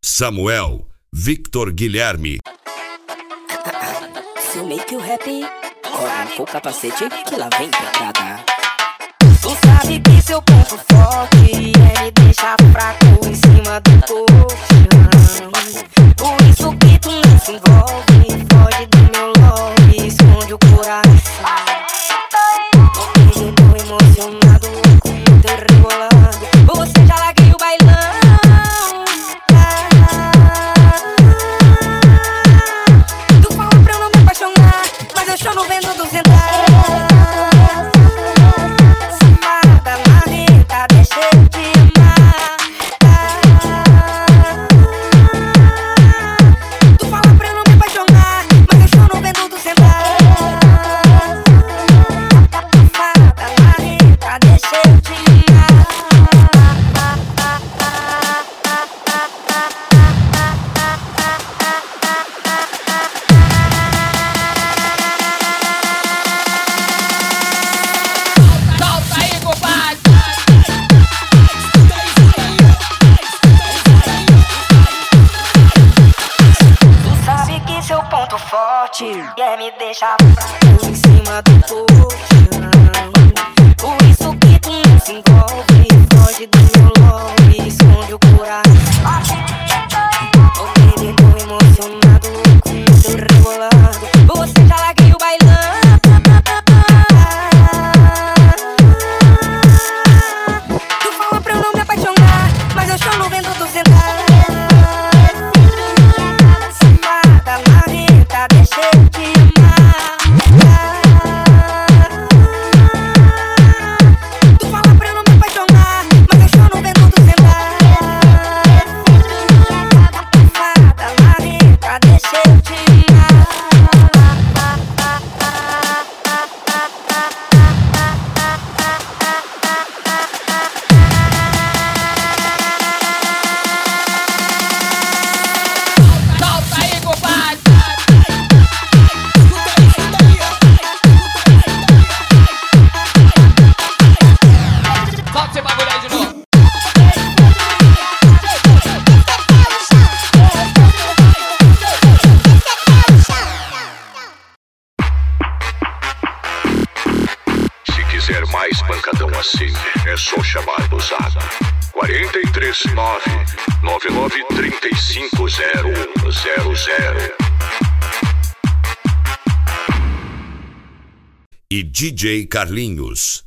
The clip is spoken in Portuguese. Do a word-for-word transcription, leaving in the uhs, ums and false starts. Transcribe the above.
Samuel, Victor Guilherme. Se eu make you happy, coloca o capacete que lá vem pedrada. Tu sabe que seu ponto forte é me deixar fraco em cima do colchão. Por isso que tu não se envolve, foge do meu love, esconde o coração. Eu tô emocionado com o teu rebolado. Você já larguei o bailão. Tu fala pra eu não me apaixonar, mas eu choro vendo do sentar. Safada, marreta, deixa eu te amar. Tu fala pra eu não me apaixonar, mas eu choro vendo do sentar. Safada, marreta, deixa eu te amar. Seu ponto forte quer me deixar fraco em cima do colchão. Por isso que tu não se envolve, foge do meu love, esconde o coração. Ô baby, tô emocionado com o teu rebolado. Você já larguei o bailão. Tu fala pra eu não me apaixonar, mas eu choro vendo tu sentar. Deixa eu te amar. Tu fala pra eu não me apaixonar, mas eu choro vendo tu sentar. Safada, marreta, deixa eu te amar. Solta aí, compadre. Mais pancadão assim, é só chamar do Zap quatro três nove, nove nove três cinco zero um zero zero. E D J Carlinhos.